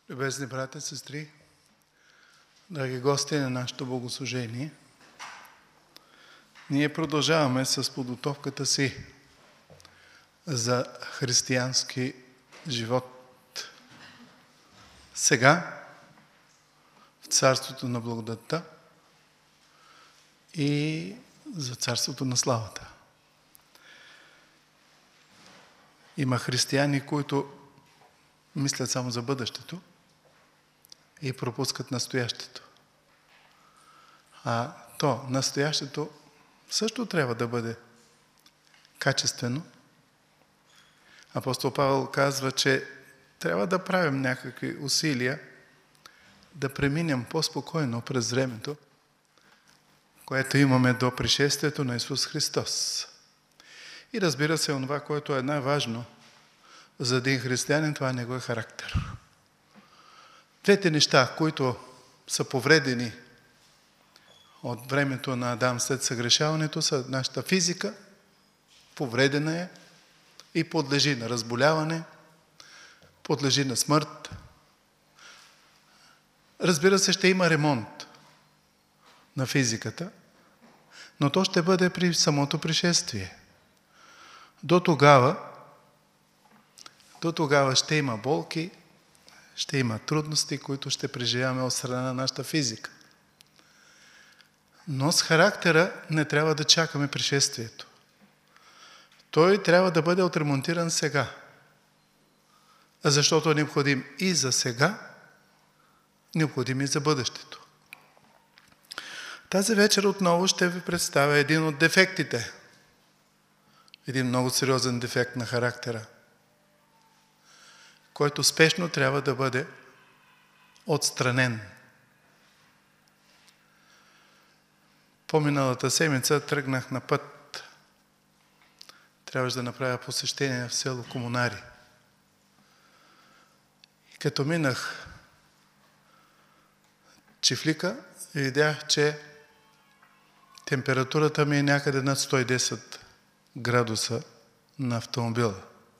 Любезни братя, сестри, драги гости на нашето богослужение, ние продължаваме с подготовката си за християнски живот. Сега, в Царството на благодатта и за Царството на славата. Има християни, които мислят само за бъдещето и пропускат настоящето. А то, настоящето, също трябва да бъде качествено. Апостол Павел казва, че трябва да правим някакви усилия да преминем по-спокойно през времето, което имаме до пришествието на Исус Христос. И разбира се, онова, което е най-важно за един християнин, това е неговия характер. Двете неща, които са повредени от времето на Адам след съгрешаването, са нашата физика, повредена е и подлежи на разболяване, подлежи на смърт. Разбира се, ще има ремонт на физиката, но то ще бъде при самото пришествие. До тогава ще има болки, ще има трудности, които ще преживяваме от страна на нашата физика. Но с характера не трябва да чакаме пришествието. Той трябва да бъде отремонтиран сега. Защото е необходим и за сега, необходим и за бъдещето. Тази вечер отново ще ви представя един от дефектите. Един много сериозен дефект на характера, който спешно трябва да бъде отстранен. По-миналата седмица тръгнах на път. Трябваше да направя посещение в село Комунари. И като минах чифлика, видях, че температурата ми е някъде над 110 градуса на автомобила.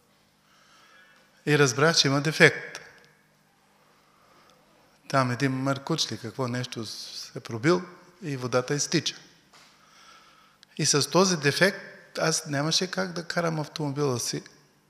И разбрах, че има дефект. Там един маркуч ли, какво нещо се пробил и водата изтича. И с този дефект аз нямаше как да карам автомобила си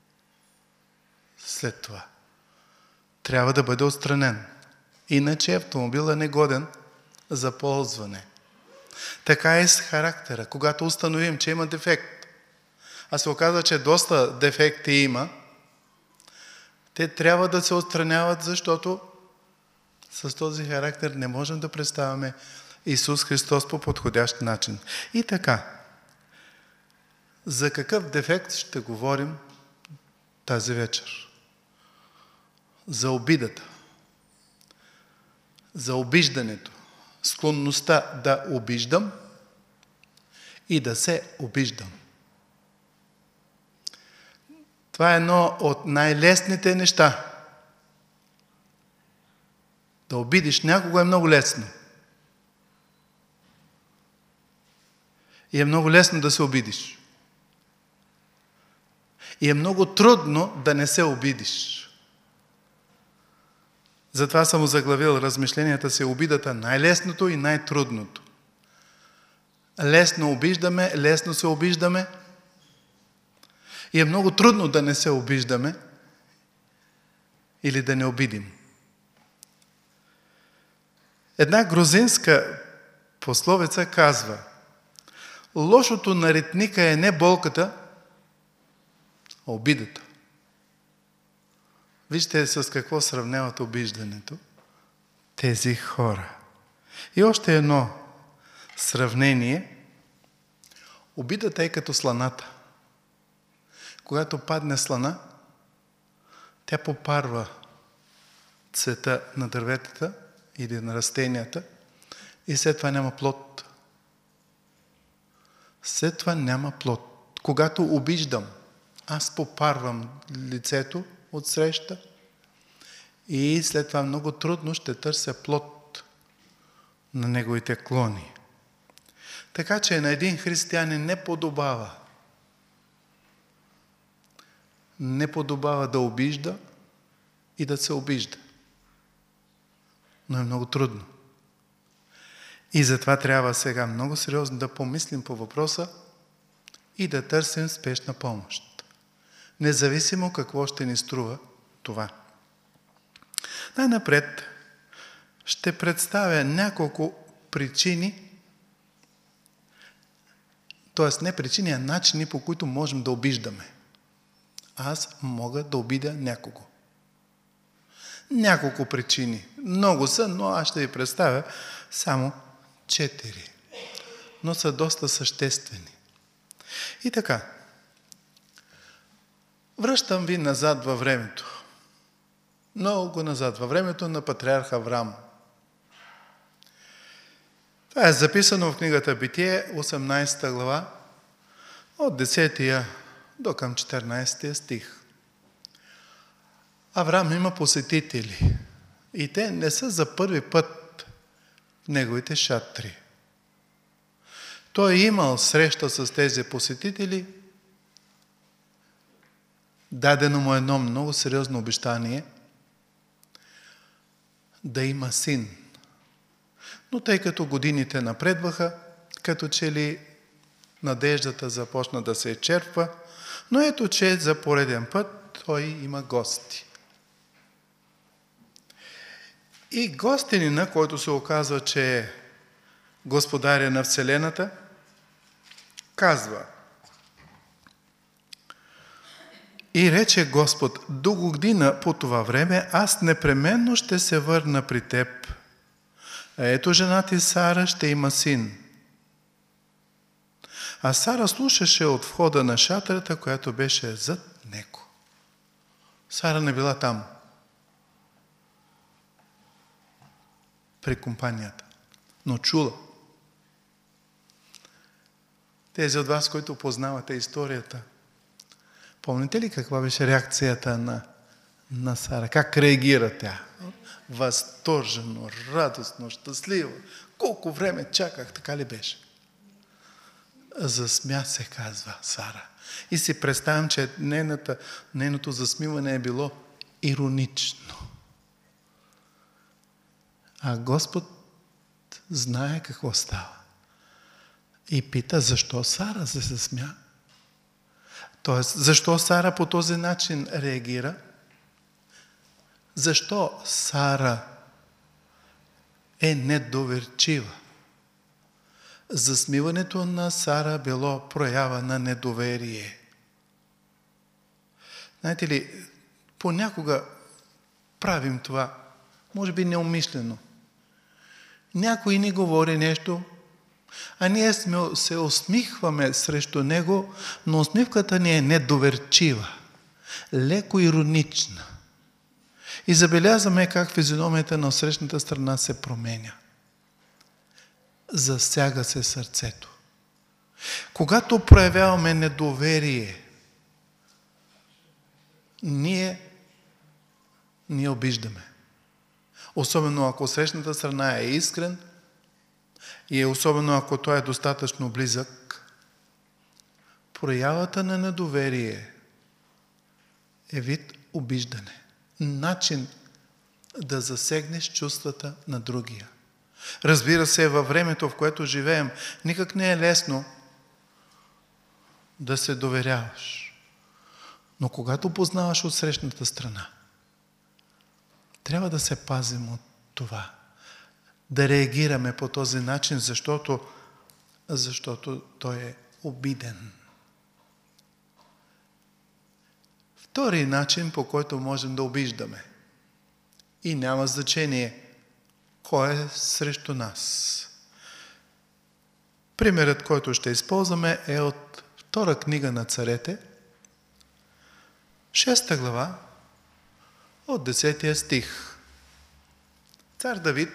след това. Трябва да бъде отстранен. Иначе автомобилът е негоден за ползване. Така е с характера. Когато установим, че има дефект, а се оказа, че доста дефекти има, те трябва да се отстраняват, защото с този характер не можем да представяме Исус Христос по подходящ начин. И така, за какъв дефект ще говорим тази вечер? За обидата, за обиждането, склонността да обиждам и да се обиждам. Това е едно от най-лесните неща. Да обидиш някого е много лесно. И е много лесно да се обидиш. И е много трудно да не се обидиш. Затова съм озаглавил размишленията си обидата най-лесното и най-трудното. Лесно обиждаме, лесно се обиждаме. И е много трудно да не се обиждаме или да не обидим. Една грузинска пословица казва: лошото на ритника е не болката, а обидата. Вижте с какво сравняват обиждането тези хора. И още едно сравнение. Обидата е като сланата. Когато падне слана, тя попарва цвета на дърветата или на растенията и след това няма плод. След това няма плод. Когато обиждам, аз попарвам лицето от среща и след това много трудно ще търся плод на неговите клони. Така че на един християнин не подобава да обижда и да се обижда. но е много трудно. И затова трябва сега много сериозно да помислим по въпроса и да търсим спешна помощ. Независимо какво ще ни струва това. Най-напред ще представя няколко причини, т.е. не причини, а начини, по които можем да обиждаме. Аз мога да обидя някого. Няколко причини. Много са, но аз ще ви представя само 4. Но са доста съществени. И така. Връщам ви назад във времето. Много назад във времето на патриарх Авраам. Това е записано в книгата Битие, 18 глава, от 10 до към 14 стих. Авраам има посетители и те не са за първи път в неговите шатри. Той е имал среща с тези посетители, дадено му едно много сериозно обещание да има син. Но тъй като годините напредваха, като че ли надеждата започна да се черпва, но ето, че за пореден път той има гости. И гостенина, който се оказва, че е господаря на Вселената, казва: и рече Господ: до година по това време аз непременно ще се върна при теб. Ето, жена ти Сара ще има син. А Сара слушаше от входа на шатрата, която беше зад него. Сара не била там, при компанията, но чула. Тези от вас, които познавате историята, помните ли каква беше реакцията на Сара? Как реагира тя? Възторжено, радостно, щастливо. Колко време чаках, така ли беше? Засмя се, казва Сара. И си представям, че нейното засмиване е било иронично. А Господ знае какво става. И пита, защо Сара се засмя? Тоест, защо Сара по този начин реагира? Защо Сара е недоверчива? Засмиването на Сара било проява на недоверие. Знаете ли, понякога правим това, може би неумишлено. Някой ни говори нещо, а ние се усмихваме срещу него, но усмивката ни е недоверчива, леко иронична. И забелязваме как физиономията на срещната страна се променя. Засяга се сърцето. Когато проявяваме недоверие, ние обиждаме. Особено ако срещната страна е искрен и особено ако той е достатъчно близък, проявата на недоверие е вид обиждане. Начин да засегнеш чувствата на другия. Разбира се, във времето, в което живеем, никак не е лесно да се доверяваш. Но когато познаваш от срещната страна, трябва да се пазим от това. Да реагираме по този начин, защото той е обиден. Втори начин, по който можем да обиждаме. И няма значение кой е срещу нас. Примерът, който ще използваме, е от втора книга на царете, 6 глава, от 10 стих. Цар Давид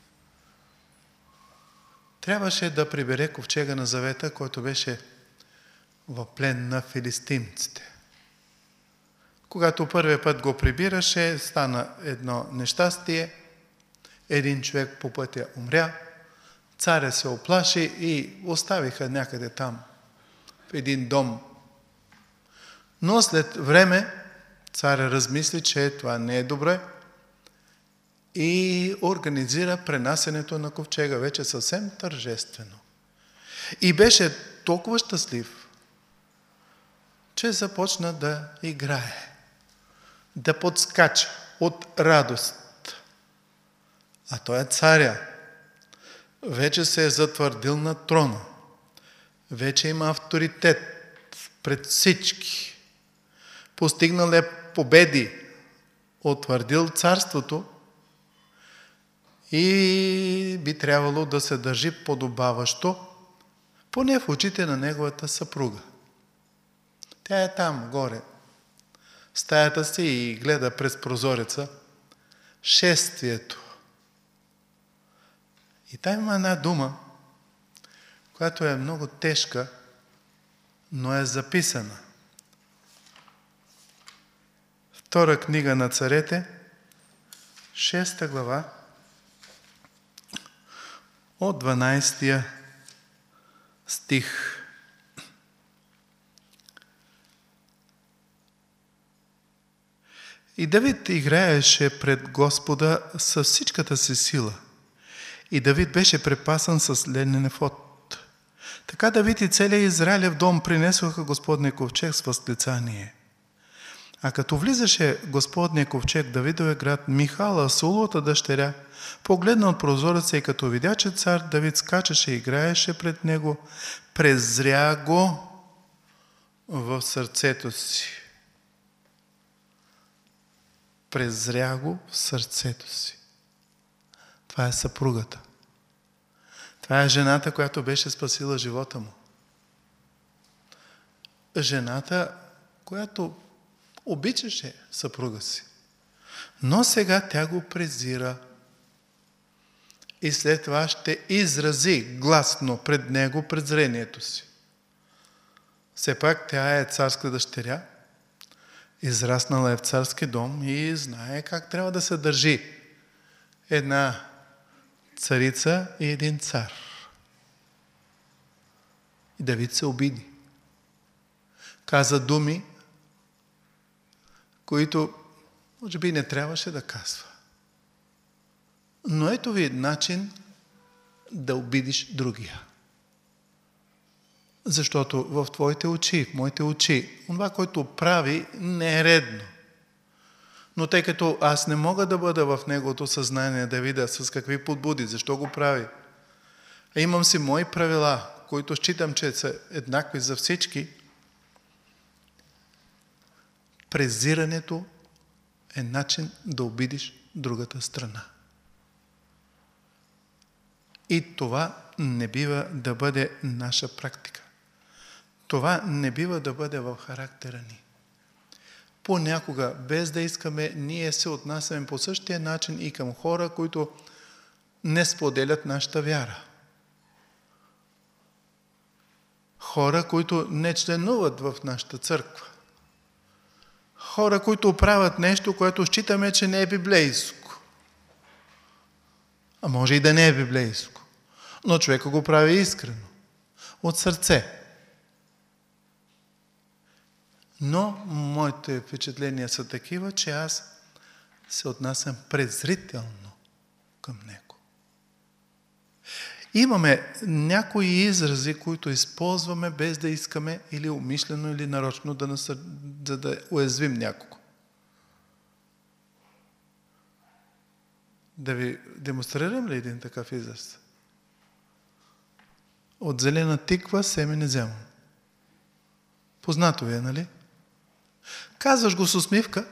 трябваше да прибере ковчега на завета, който беше в плен на филистимците. Когато първия път го прибираше, стана едно нещастие. Един човек по пътя умря. Царя се оплаши и оставиха някъде там, в един дом. Но след време царя размисли, че това не е добре и организира пренасенето на ковчега вече съвсем тържествено. И беше толкова щастлив, че започна да играе, да подскача от радост. А той е царя. Вече се е затвърдил на трона. Вече има авторитет пред всички. Постигнал е победи. Утвърдил царството и би трябвало да се държи подобаващо, поне в очите на неговата съпруга. Тя е там, горе, в стаята си и гледа през прозореца шествието. И там има една дума, която е много тежка, но е записана. Втора книга на царете, 6 глава, от 12 стих. И Давид играеше пред Господа със всичката си сила. И Давид беше препасан с ленен ефод. Така Давид и целият Израилев дом принесоха Господния ковчег с възклицание. А като влизаше Господния ковчег в Давидовия град, Михала, Сауловата дъщеря, погледна от прозореца и като видя, че цар Давид скачаше и играеше пред него, презря го в сърцето си. Презря го в сърцето си. Това е съпругата. Това е жената, която беше спасила живота му. Жената, която обичаше съпруга си. Но сега тя го презира. И след това ще изрази гласно пред него презрението си. Все пак тя е царска дъщеря, израснала е в царски дом и знае как трябва да се държи една царица и един цар. И Давид се обиди. Каза думи, които може би не трябваше да казва. Но ето ви начин да обидиш другия. Защото в твоите очи, в моите очи, това, което прави, не е редно. Но тъй като аз не мога да бъда в неговото съзнание, да видя с какви подбуди, защо го прави. А имам си мои правила, които считам, че са еднакви за всички. Презирането е начин да обидиш другата страна. И това не бива да бъде наша практика. Това не бива да бъде в характера ни. Понякога, без да искаме, ние се отнасяме по същия начин и към хора, които не споделят нашата вяра. Хора, които не членуват в нашата църква. Хора, които правят нещо, което считаме, че не е библейско. А може и да не е библейско. Но човека го прави искрено. От сърце. Но моите впечатления са такива, че аз се отнасям презрително към него. Имаме някои изрази, които използваме без да искаме или умишлено, или нарочно да уязвим някого. Да ви демонстрирам ли един такъв израз? От зелена тиква семе не вземам. Познато ви е, нали? Казваш го с усмивка,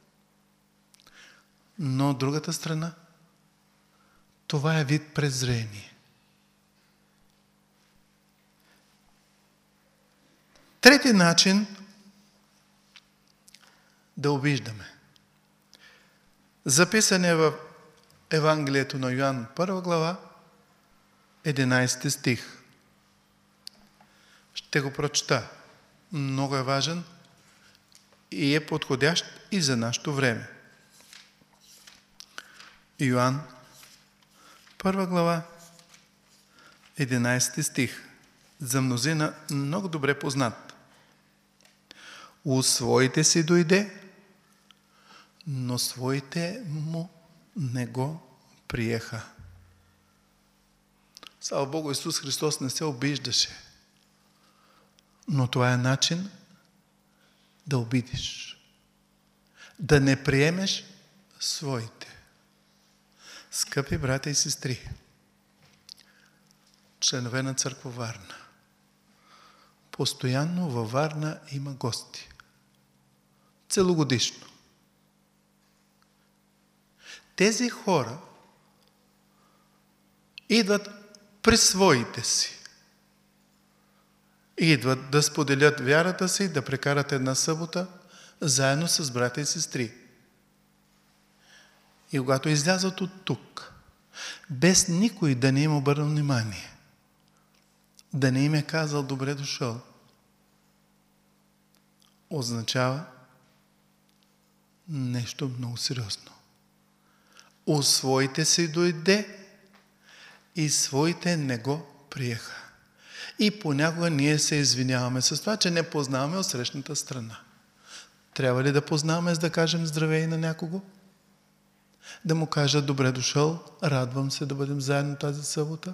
но от другата страна това е вид презрение. Трети начин да обиждаме. Записан е в Евангелието на Йоан, 1 глава, 11 стих. Ще го прочета. Много е важен и е подходящ и за нашето време. Йоан, 1 глава, 11 стих. За мнозина много добре познат. У своите си дойде, но своите му не го приеха. Слава Богу, Исус Христос не се обиждаше. Но това е начин да обидиш. Да не приемеш своите. Скъпи братя и сестри, членове на църква Варна, постоянно във Варна има гости. Целогодишно. Тези хора идват при своите си. Идват да споделят вярата си, да прекарат една събота заедно с братя и сестри. И когато излязат от тук, без никой да не им обърна внимание, да не им е казал добре дошъл, означава нещо много сериозно. У своите си дойде и своите не го приеха. И понякога ние се извиняваме с това, че не познаваме отсрещната страна. Трябва ли да познаваме, за да кажем здравей на някого? Да му кажа добре дошъл, радвам се да бъдем заедно тази събота?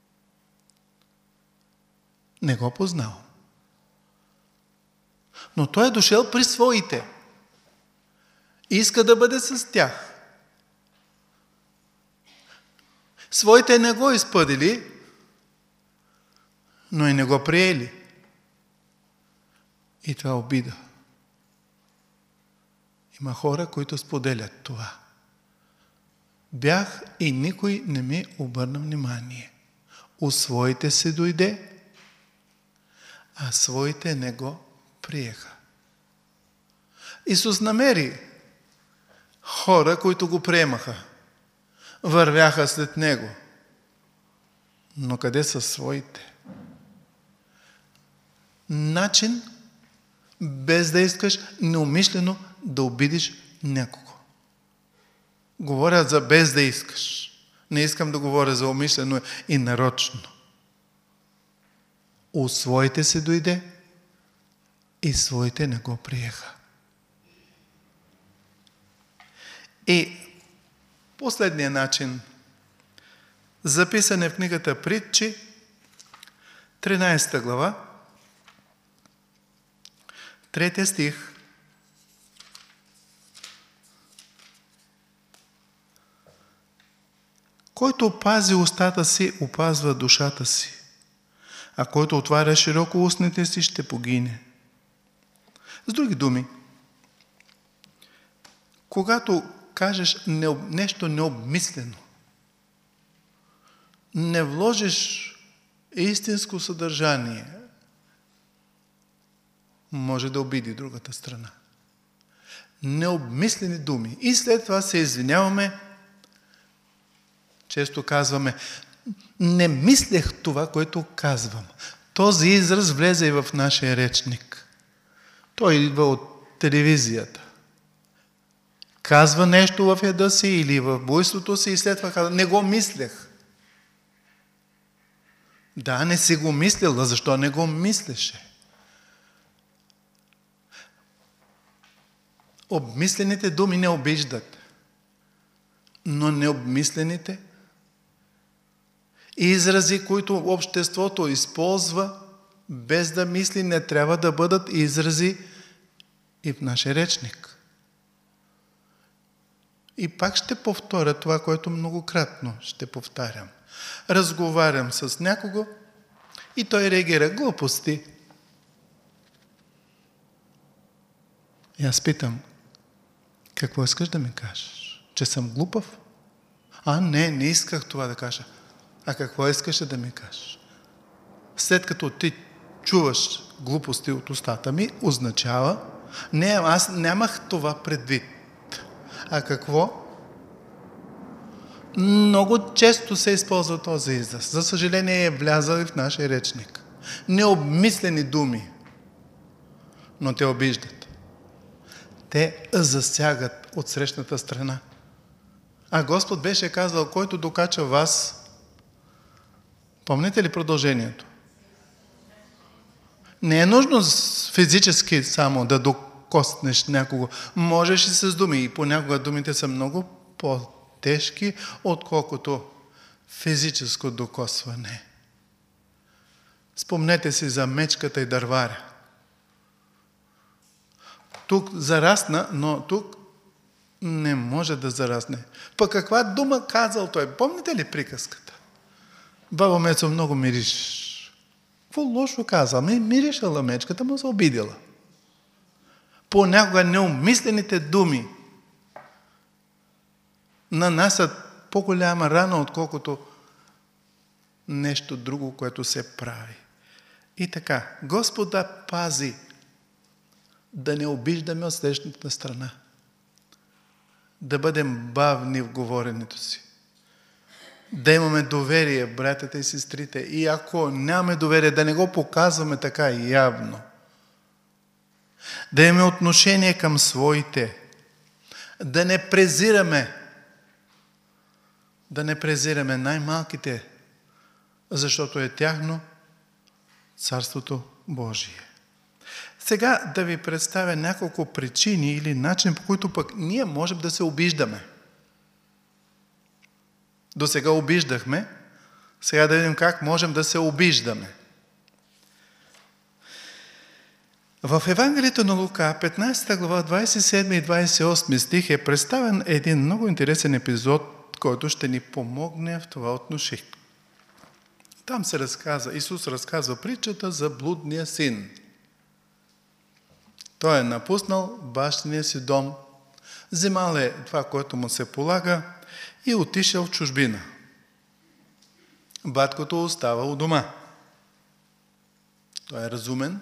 Не го познавам. Но той е дошъл при своите. Иска да бъде с тях. Своите не го изпъдили, но и не го приели. И това обида. Има хора, които споделят това. Бях и никой не ми обърна внимание. У своите се дойде, а своите не го приеха. Исус намери хора, които го приемаха. Вървяха след Него. Но къде са своите? Начин, без да искаш неумишлено да обидиш някого. Говоря за без да искаш. Не искам да говоря за умишлено и нарочно. У своите се дойде и своите не го приеха. И последният начин, записан е в книгата Притчи, 13 глава, 3 стих. Който опази устата си, опазва душата си, а който отваря широко устните си, ще погине. С други думи, когато кажеш нещо необмислено, не вложиш истинско съдържание, може да обиди другата страна. Необмислени думи. И след това се извиняваме, често казваме, не мислех това, което казвам. Този израз влезе и в нашия речник. Той идва от телевизията. Казва нещо в яда си или в буйството си и след това казва, не го мислех. Да, не си го мислил, а защо не го мислеше? Обмислените думи не обиждат, но необмислените изрази, които обществото използва, без да мисли, не трябва да бъдат изрази и в нашия речник. И пак ще повторя това, което многократно ще повтарям. Разговарям с някого и той реагира глупости. И аз питам, какво искаш да ми кажеш? Че съм глупав? Не исках това да кажа. А какво искаше да ми кажеш? След като ти чуваш глупости от устата ми, означава, не, аз нямах това предвид. А какво? Много често се използва този израз. За съжаление е влязъл и в нашия речник. Необмислени думи, но те обиждат. Те засягат от срещната страна. А Господ беше казал, който докача вас, помните ли продължението? Не е нужно физически само да докоснеш някого. Можеш и с думи. И понякога думите са много по-тежки, отколкото физическо докосване. Спомнете си за мечката и дърваря. Тук зарасна, но тук не може да зарасне. Пък каква дума казал той? Помните ли приказката? Баба Мецо много мириш. Какво лошо казал? Миришала мечката, му се обидела. Понякога неумислените думи нанасят по-голяма рана, отколкото нещо друго, което се прави. И така, Господ да пази да не обиждаме от срещната страна. Да бъдем бавни в говоренето си. Да имаме доверие, братята и сестрите. И ако нямаме доверие, да не го показваме така явно. Да имаме отношение към своите. Да не презираме. Да не презираме най-малките, защото е тяхно Царството Божие. Сега да ви представя няколко причини или начин, по които пък ние можем да се обиждаме. До сега обиждахме, сега да видим как можем да се обиждаме. В Евангелието на Лука, 15 глава, 27 и 28 стих е представен един много интересен епизод, който ще ни помогне в това отношение. Там се разказва, Исус разказва притчата за блудния син. Той е напуснал бащиния си дом, вземал е това, което му се полага и отишъл в чужбина. Баткото остава у дома. Той е разумен,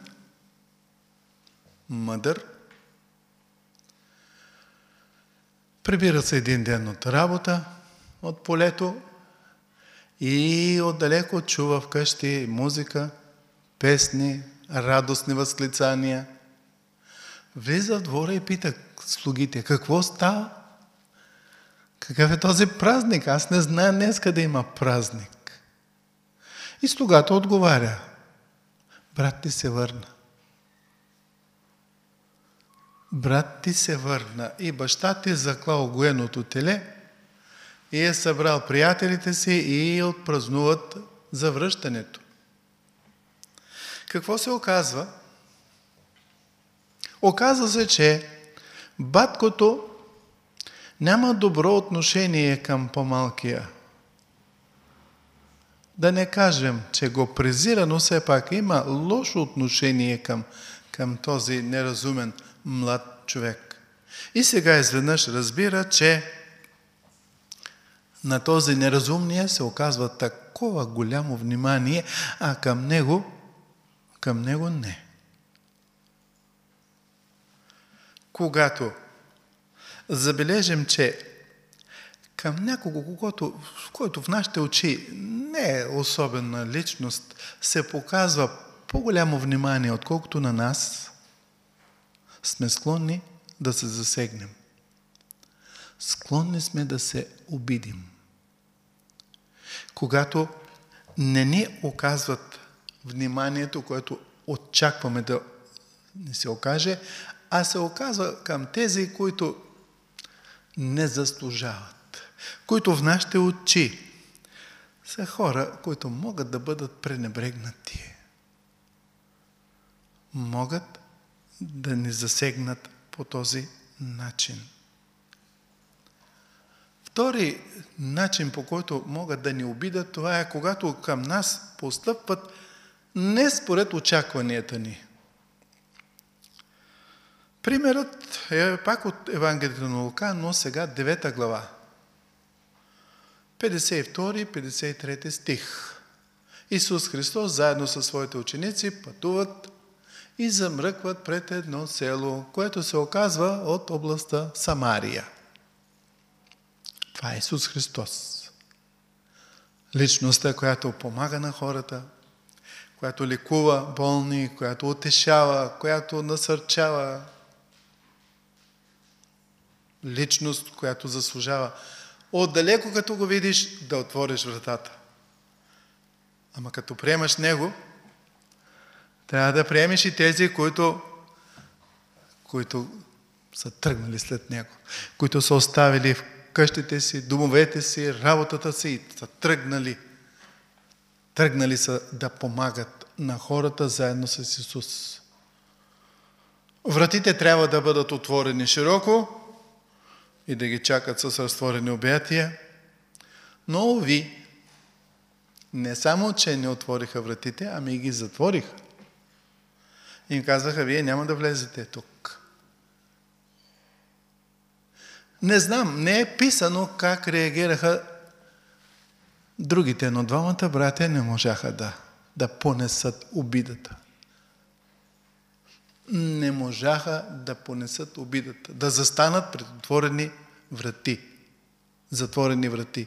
мъдър. Прибира се един ден от работа, от полето и отдалеко чува вкъщи музика, песни, радостни възклицания. Влиза в двора и пита слугите, какво става? Какъв е този празник? Аз не знам днеска да има празник. И слугата отговаря, брат ти се върна. Брат ти се върна и баща ти заклал гоеното теле и е събрал приятелите си и отпразнуват завръщането. Какво се оказва? Оказва се, че баткото няма добро отношение към по-малкия. Да не кажем, че го презира, но все пак има лошо отношение към този неразумен млад човек. И сега изведнъж разбира, че на този неразумния се оказва такова голямо внимание, а към него не. Когато забележим, че към някого, който в нашите очи не е особена личност, се показва по-голямо внимание, отколкото на нас, сме склонни да се засегнем. Склонни сме да се обидим. Когато не ни оказват вниманието, което очакваме да ни се окаже, а се оказва към тези, които не заслужават, които в нашите очи са хора, които могат да бъдат пренебрегнати. Могат да ни засегнат по този начин. Втори начин, по който могат да ни обидят, това е когато към нас постъпват не според очакванията ни. Примерът е пак от Евангелието на Лука, но сега 9 глава. 52-53 стих. Исус Христос заедно със своите ученици пътуват и замръкват пред едно село, което се оказва от областта Самария. Това е Исус Христос. Личността, която помага на хората, която лекува болни, която утешава, която насърчава. Личност, която заслужава отдалеко, като го видиш, да отвориш вратата. Ама като приемаш Него, трябва да приемеш и тези, които са тръгнали след Него, които са оставили къщите си, домовете си, работата си и са тръгнали. Тръгнали са да помагат на хората заедно с Исус. Вратите трябва да бъдат отворени широко и да ги чакат с разтворени обятия. Но ви не само, че не отвориха вратите, ами ги затвориха. Им казаха, вие няма да влезете тук. Не знам, не е писано как реагираха другите, но двамата братя не можаха да понесат обидата. Не можаха да понесат обидата, да застанат пред отворени врати, затворени врати.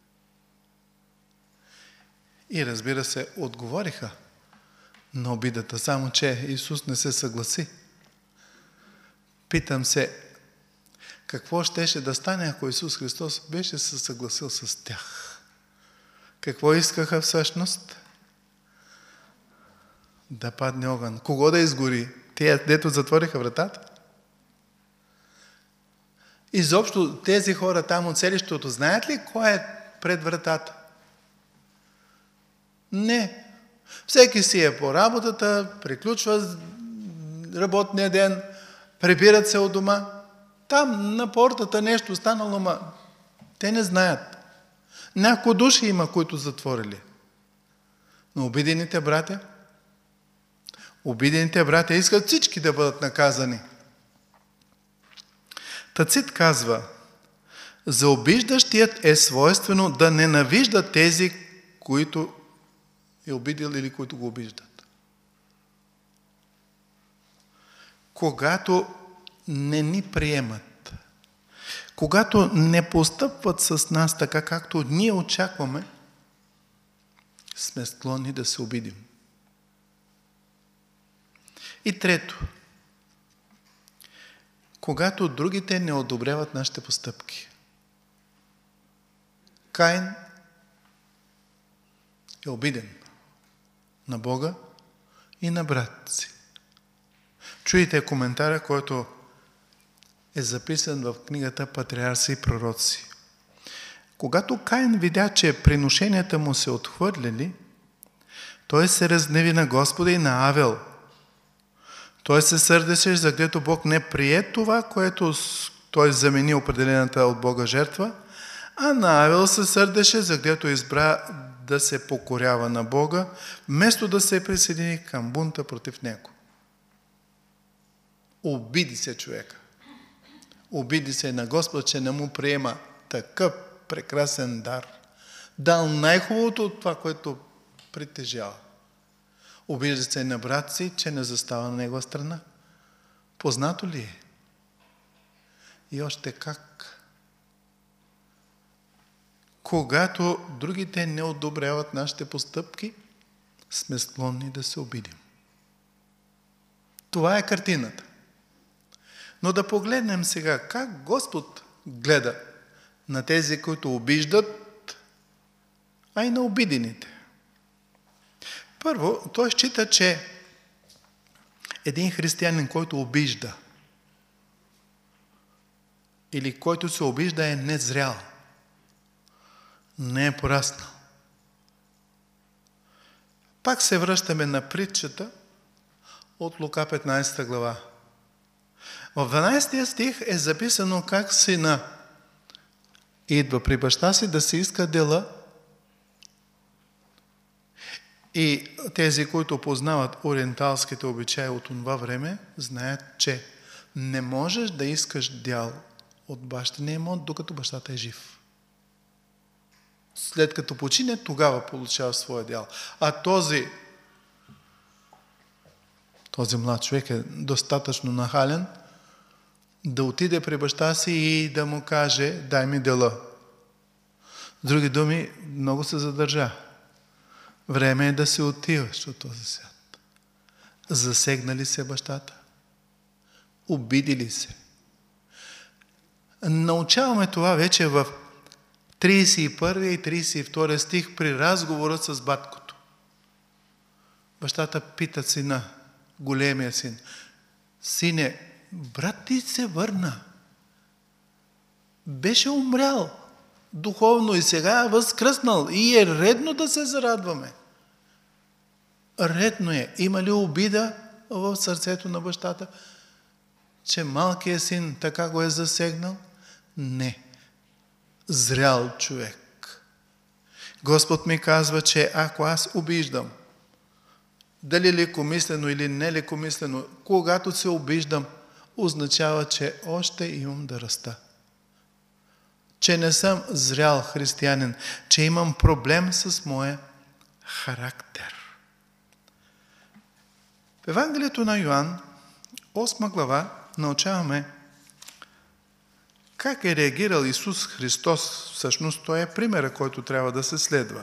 И разбира се, отговориха на обидата, само че Исус не се съгласи. Питам се, какво щеше да стане, ако Исус Христос беше се съгласил с тях? Какво искаха всъщност? Да падне огън. Кого да изгори? Те, дето затвориха вратата? Изобщо тези хора там от селището знаят ли кой е пред вратата? Не. Всеки си е по работата, приключва работния ден, прибират се от дома. Там на портата нещо станало, ма те не знаят. Няколко души има, които затворили. Но обидените братя искат всички да бъдат наказани. Тацит казва, за обиждащият е свойствено да ненавижда тези, които е обидил или които го обиждат. Когато не ни приемат, когато не постъпват с нас така, както ние очакваме, сме склонни да се обидим. И трето, когато другите не одобряват нашите постъпки. Каин е обиден на Бога и на брат си. Чуйте коментара, който е записан в книгата Патриарси и пророци. Когато Каин видя, че приношенията му се отхвърлили, той се разгневи на Господа и на Авел. Той се сърдеше, загдето Бог не прие това, което той замени определената от Бога жертва, а на Авел се сърдеше, загдето избра да се покорява на Бога, вместо да се присъедини към бунта против него. Обиди се човека. Обиди се на Господа, че не му приема такъв прекрасен дар. Дал най-хубавото от това, което притежава. Обижда се на брат си, че не застава на негова страна. Познато ли е? И още как? Когато другите не одобряват нашите постъпки, сме склонни да се обидим. Това е картината. Но да погледнем сега как Господ гледа на тези, които обиждат, а и на обидените. Първо, той счита, че един християнин, който обижда или който се обижда, е незрял, не е пораснал. Пак се връщаме на притчата от Лука 15 глава. В 12 стих е записано как сина идва при баща си да се иска дела. И тези, които познават ориенталските обичаи от това време, знаят, че не можеш да искаш дял от бащиния имот, докато бащата е жив. След като почине, тогава получава своя дял. А този млад човек е достатъчно нахален да отиде при баща си и да му каже, дай ми дела. С други думи, много се задържа. Време е да се отиваш от този свят. Засегнали се бащата? Обидили се? Научаваме това вече в 31 и 32 стих при разговора с баткото. Бащата пита сина, големия син, сине, брат ти се върна. беше умрял духовно и сега е възкръснал и е редно да се зарадваме. Редно е. Има ли обида в сърцето на бащата, че малкият син така го е засегнал? Не. Зрял човек. Господ ми казва, че ако аз обиждам, дали лекомислено или нелекомислено, когато се обиждам, означава, че още имам да раста. Че не съм зрял християнин, че имам проблем с моя характер. В Евангелието на Йоан, 8 глава, научаваме как е реагирал Исус Христос. Всъщност той е примера, който трябва да се следва.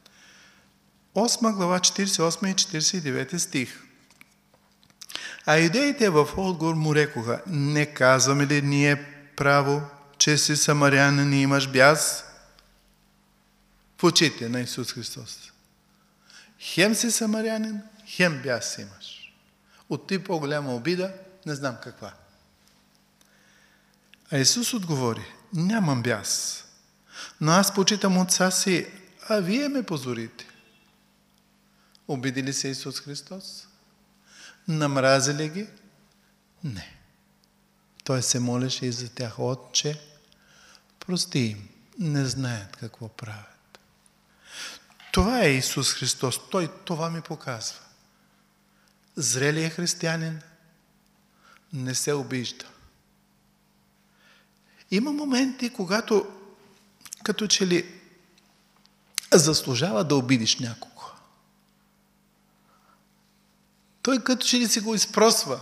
8 глава, 48 и 49 стих. А юдеите в отговор му рекоха: не казваме ли ние право, че си самарянин и имаш бяс? В очите на Исус Христос. Хем си самарянин, хем бяс имаш. От ти по-голяма обида, не знам каква. А Исус отговори: нямам бяс, но аз почитам отца си, а вие ме позорите. Обиди ли се Исус Христос? Намрази ли ги? Не. Той се молеше и за тях: Отче, прости им, не знаят какво правят. Това е Исус Христос. Той това ми показва. Зрелият християнин не се обижда. Има моменти, когато като че ли заслужава да обидиш някого. Той като че ли си го изпросва.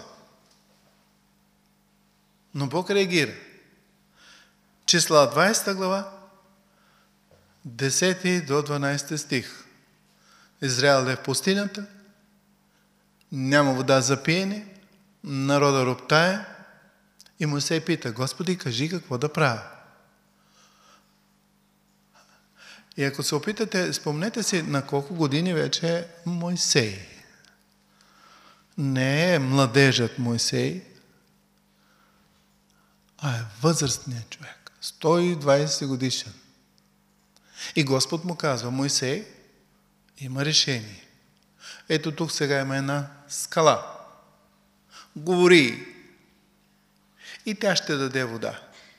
Но Бог реагира. Числа 20 глава, 10 до 12 стих. Израел е в пустинята, няма вода за пиене, народа роптае и Мойсей пита: Господи, кажи какво да правя. И ако се опитате, спомнете си на колко години вече е Мойсей. Не е младежът Мойсей, а е възрастният човек. 120 годишен. И Господ му казва: Мойсей, има решение. Ето тук сега има една скала. Говори. И тя ще даде вода.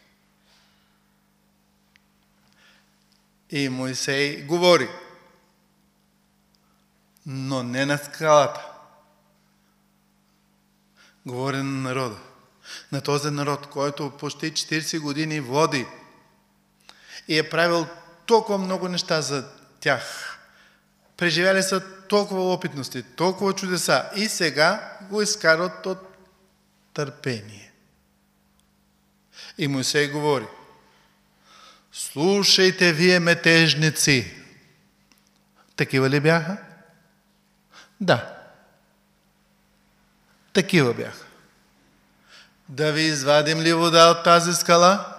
И Мойсей говори. Но не на скалата. Говори на народа. На този народ, който почти 40 години води и е правил толкова много неща за тях. Преживяли са толкова опитности, толкова чудеса и сега го изкарват от търпение. И Мойсей говори: слушайте, вие метежници. Такива ли бяха? Да. Такива бяха. Да ви извадим ли вода от тази скала?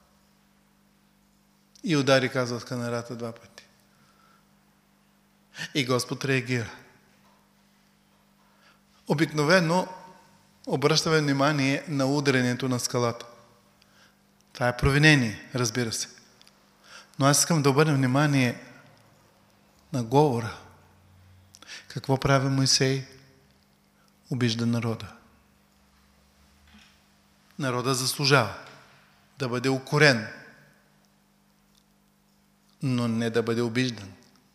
И удари, казва, сканерата 2 пъти. И Господ реагира. Обикновено обръщаме внимание на ударението на скалата. Това е провинение, разбира се. Но аз искам да обърнем внимание на говора. Какво прави Мойсей? Обижда народа. Народа заслужава да бъде укорен, но не да бъде обиждан.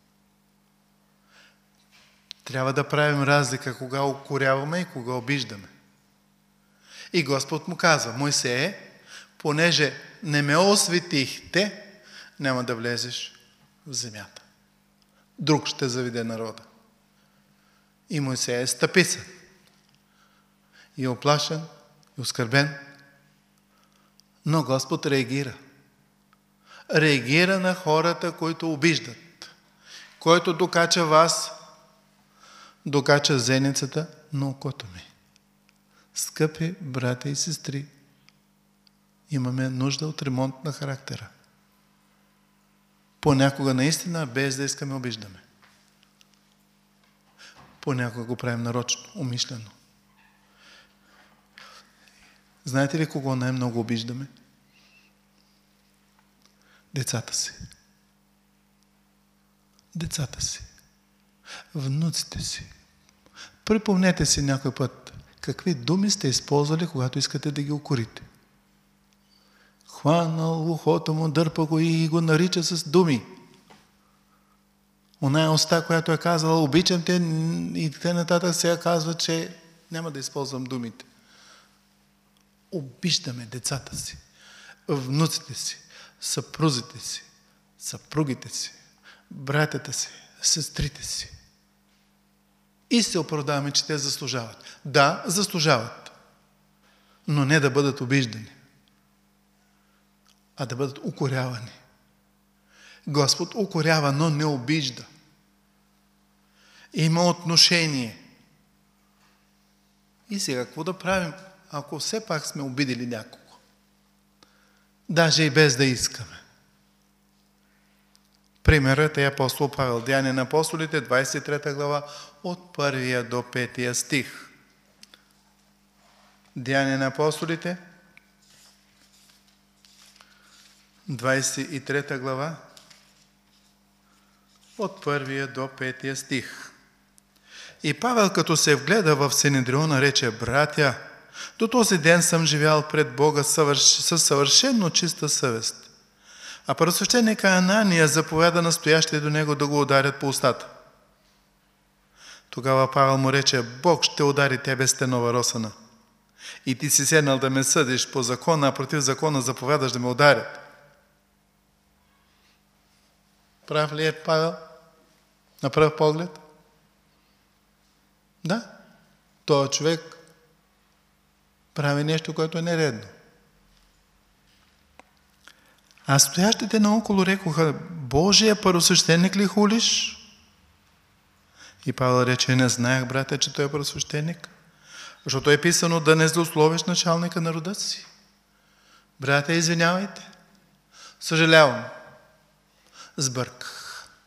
Трябва да правим разлика кога укоряваме и кога обиждаме. И Господ му казва: Мойсее, понеже не ме осветихте, няма да влезеш в земята. Друг ще заведе народа. И Мойсей е стъписан. И е оплашен, и оскърбен. Но Господ реагира. Реагира на хората, които обиждат. Който докача вас, докача зеницата на окото ми. Скъпи братя и сестри, имаме нужда от ремонт на характера. Понякога наистина, без да искаме, обиждаме. Понякога го правим нарочно, умишлено. Знаете ли кого най-много обиждаме? Децата си. Децата си. Внуците си. Припомнете си някой път какви думи сте използвали, когато искате да ги укорите. Хванал ухото му, дърпа го и го нарича с думи. Оная уста, която е казала, обичам те, и те нататък сега казва, че няма да използвам думите. Обиждаме децата си, внуците си, съпрузите си, съпругите си, братята си, сестрите си. И се оправдаваме, че те заслужават. Да, заслужават, но не да бъдат обиждани, а да бъдат укорявани. Господ укорява, но не обижда. Има отношение. И сега какво да правим, ако все пак сме обидели някого? Даже и без да искаме. Примерът е апостол Павел. Деяния на апостолите, 23 глава, от 1 до 5 стих. Деяния на апостолите, 23 глава, от 1 до 5 стих. И Павел, като се вгледа в Синедриона, рече: братя, до този ден съм живял пред Бога със съвършено чиста съвест. А първосвещеника Анания заповяда настоящите до него да го ударят по устата. Тогава Павел му рече: Бог ще удари тебе с тенова росана. И ти си седнал да ме съдиш по закона, а против закона заповядаш да ме ударят. Прав ли е Павел? На пръв поглед? Да. Той човек прави нещо, което е нередно. А стоящите наоколо рекоха: Божия първосвещеник ли хулиш? И Павел рече: не знаех, брате, че той е първосвещеник, защото е писано да не злословиш началника на рода си. Брате, извинявайте. Съжалявам. Сбърках.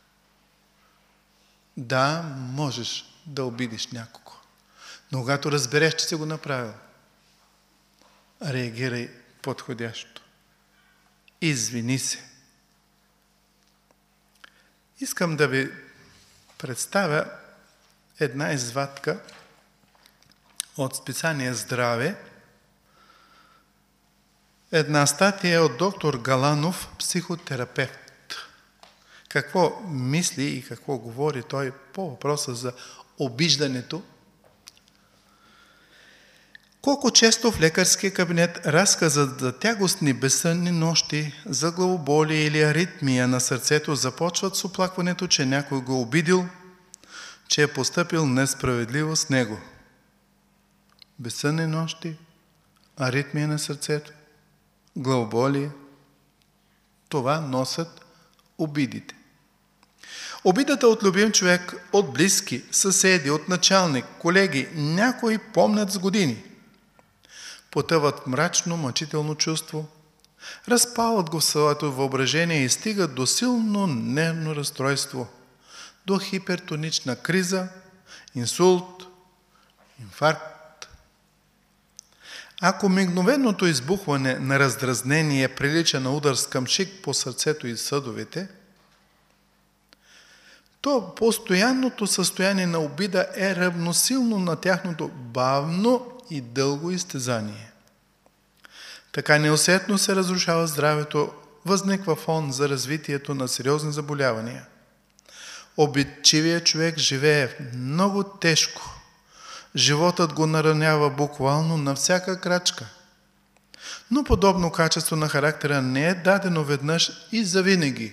Да, можеш да обидиш някого, но когато разбереш, че си го направил, реагирай подходящо. Извини се. Искам да ви представя една извадка от списание Здраве. Една статия от доктор Галанов, психотерапевт. Какво мисли и какво говори той по въпроса за обиждането. Колко често в лекарския кабинет разказът за тягостни безсънни нощи, за главоболие или аритмия на сърцето започват с оплакването, че някой го обидил, че е постъпил несправедливо с него. Безсънни нощи, аритмия на сърцето, главоболие. Това носят обидите. Обидата от любим човек, от близки, съседи, от началник, колеги, някои помнят с години. Потъват в мрачно, мъчително чувство, разпалват го в своето въображение и стигат до силно нервно разстройство, до хипертонична криза, инсулт, инфаркт. Ако мигновеното избухване на раздразнение прилича на удар с къмшик по сърцето и съдовете, то постоянното състояние на обида е равносилно на тяхното бавно и дълго изтезание. Така неусетно се разрушава здравето, възниква фон за развитието на сериозни заболявания. Обидчивият човек живее много тежко. Животът го наранява буквално на всяка крачка. Но подобно качество на характера не е дадено веднъж и завинаги.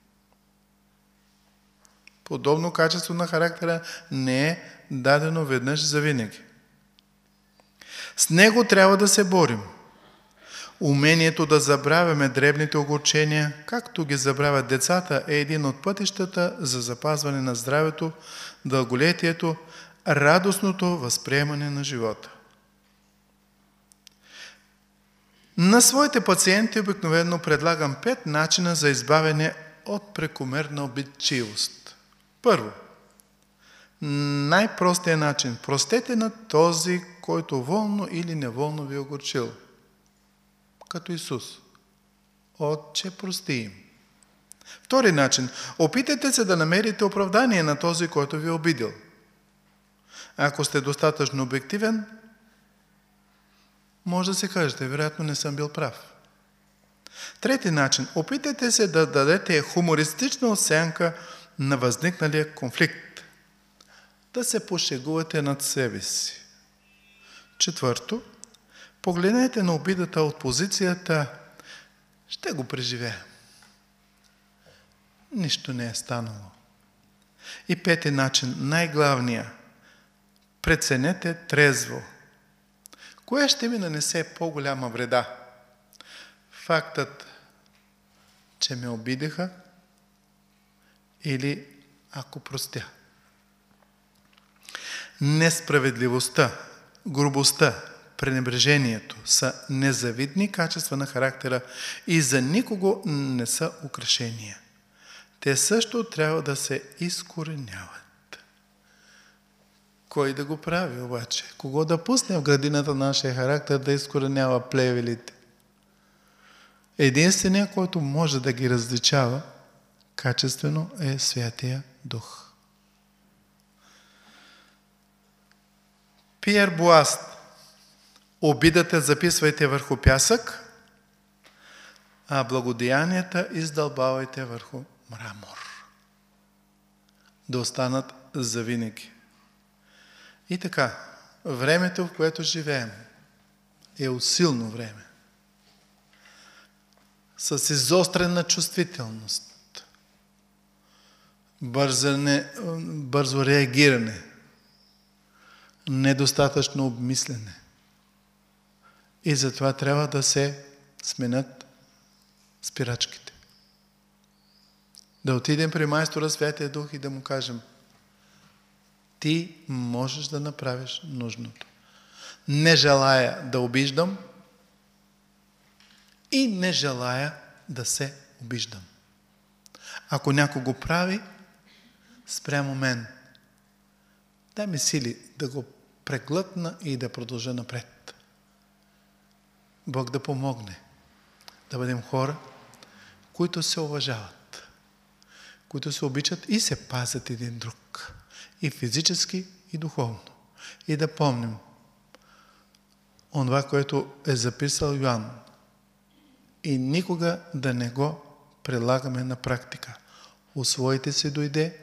Подобно качество на характера не е дадено веднъж завинаги. С него трябва да се борим. Умението да забравяме дребните огорчения, както ги забравят децата, е един от пътищата за запазване на здравето, дълголетието, радостното възприемане на живота. На своите пациенти обикновено предлагам 5 начина за избавяне от прекомерна обидчивост. Първо, най-простият начин. Простете на този, който волно или неволно ви огорчил. Като Исус. Отче, прости им. Втори начин. Опитайте се да намерите оправдание на този, който ви е обидил. Ако сте достатъчно обективен, може да се кажете, вероятно не съм бил прав. Трети начин. Опитайте се да дадете хумористична оценка на възникналия конфликт. Да се пошегувате над себе си. Четвърто. Погледнете на обидата от позицията ще го преживея. Нищо не е станало. И пети начин, най-главния. Преценете трезво. Кое ще ми нанесе по-голяма вреда? Фактът, че ме обидеха или ако простя. Несправедливостта, грубостта, пренебрежението са незавидни качества на характера и за никого не са украшения. Те също трябва да се изкореняват. Кой да го прави обаче? Кого да пусне в градината на нашия характер да изкоренява плевелите? Единственият, който може да ги различава качествено, е Святия Дух. Пиер Буаст. Обидата записвайте върху пясък, а благодеянията издълбавайте върху мрамор. Да останат завинаги. И така, времето, в което живеем, е усилно време. С изострена чувствителност, бързо реагиране, недостатъчно обмислене. И затова трябва да се сменят спирачките. Да отидем при майстора Святия Дух и да му кажем: ти можеш да направиш нужното. Не желая да обиждам и не желая да се обиждам. Ако някой го прави спрямо мен, дай ми сили да го преглътна и да продължа напред. Бог да помогне да бъдем хора, които се уважават, които се обичат и се пазят един друг. И физически, и духовно. И да помним онова, което е записал Йоан. И никога да не го прилагаме на практика. У своите си дойде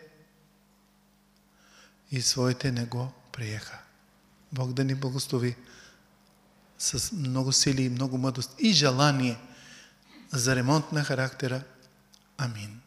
и своите не го приеха. Бог да ни благослови с много сили и много мъдрост и желание за ремонт на характера. Амин.